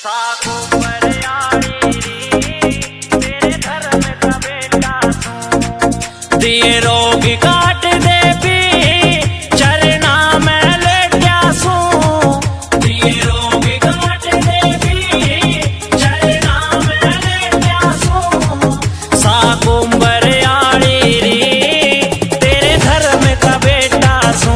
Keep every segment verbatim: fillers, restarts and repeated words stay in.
साको बरियाड़ी री, तेरे धर्म का बेटा तू। दिए रोग काट दे भी, चरना में लेट्या सू। दिए रोग काट दे भी, चरना में लेट्या सू। साको बरियाड़ी री, तेरे धर्म का बेटा सू।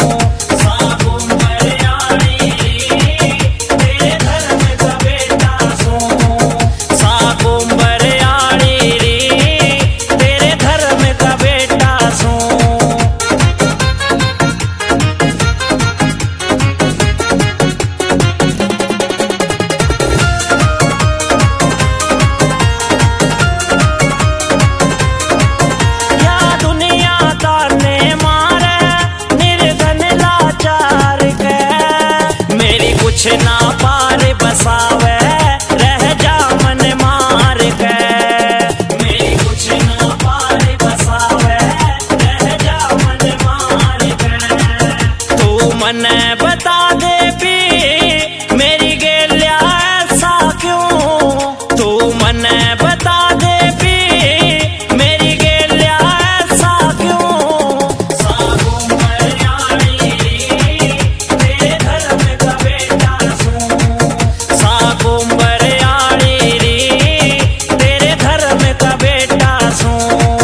कुछ ना पार बसावे, रह जा मन मार के। मेरी कुछ ना पार बसावे, रह जा मन मार के। तू मन बता दे भी, मेरी गेलिया ऐसा क्यों। तू मन बता दे भी, मेरी गेलिया ऐसा क्यों। साको बरियाड़ी री, तेरे धर्म का बेटा साको बरियाड़ी री, तेरे धर्म का बेटा सू।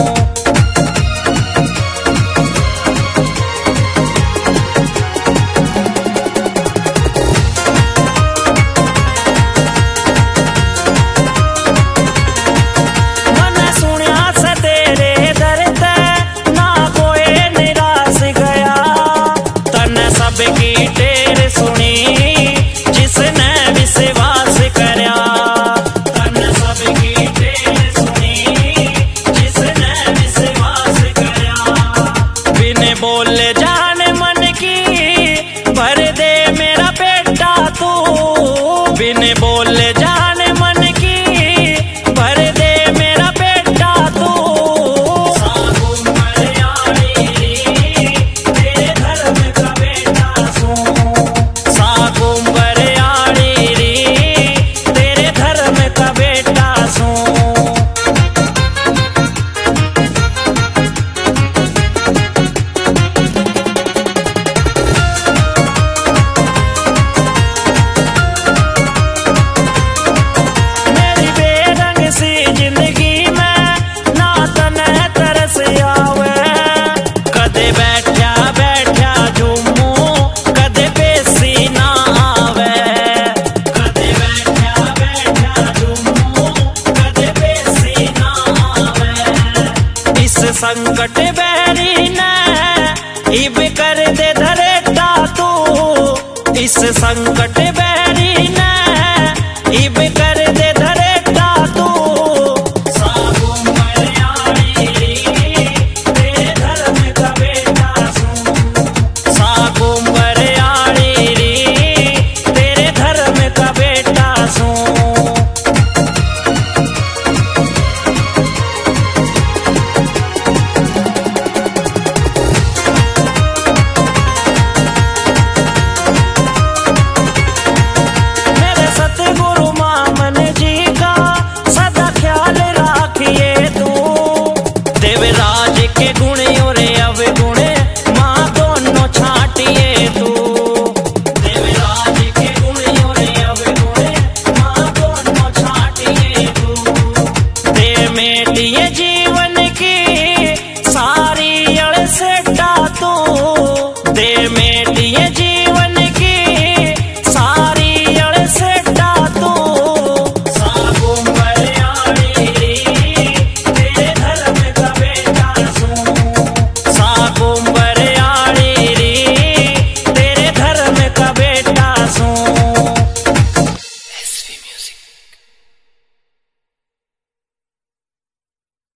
मन सुनिया से तेरे दर्द, ना कोई निराश गया। तन सबकी टेर सुनी, जिसने विश्वास करया। तन सबकी टेर सुनी, जिसने विश्वास करया। बिन बोले जान मन की, भर दे मेरा बेटा तू। बिन बोले जान मन की, भर दे मेरा बेटा तू। साको बरियाड़ी री, तेरे धर्म का बेटा सू। साको बरियाड़ी री, तेरे धर्म का बेटा सू। मेरी बेरंग सी जिंदगी में, ना तने तरस आवे। कदे बैठा बैठा झूमू, कदे बेसी ना आवे। कदे बैठा बैठा झूमू, कदे बेसी ना आवे। इस संकट बैरी ने, इब कर दे धरेटा तू। इस संकट बैरी ने, इब कर दे धरेटा तू। साको बरियाड़ी री, तेरे धर्म का बेटा सू। साको बरियाड़ी री, तेरे धर्म का बेटा सू। मेरे सतगुरु मामन जी का सदा ख्याल राखिए तू। देवराज के गुण और अवगुण, माँ दोनों छाटिए तू। देवराज के गुण और अवगुण, माँ दोनों छाटिए तू। दे मेटिए जीवन की, सारी अड़सेटा तू। दे मेटिए